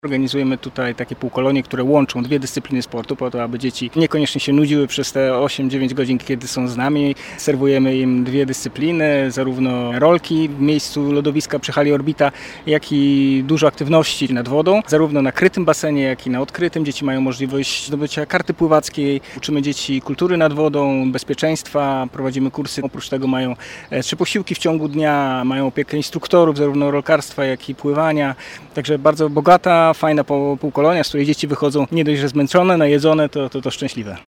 Organizujemy tutaj takie półkolonie, które łączą dwie dyscypliny sportu po to, aby dzieci niekoniecznie się nudziły przez te 8-9 godzin, kiedy są z nami. Serwujemy im dwie dyscypliny, zarówno rolki w miejscu lodowiska przy hali Orbita, jak i dużo aktywności nad wodą, zarówno na krytym basenie, jak i na odkrytym. Dzieci mają możliwość zdobycia karty pływackiej. Uczymy dzieci kultury nad wodą, bezpieczeństwa, prowadzimy kursy. Oprócz tego mają 3 posiłki w ciągu dnia, mają opiekę instruktorów, zarówno rolkarstwa, jak i pływania. Także bardzo bogata, fajna półkolonia, z której dzieci wychodzą nie dość, że zmęczone, najedzone, to szczęśliwe.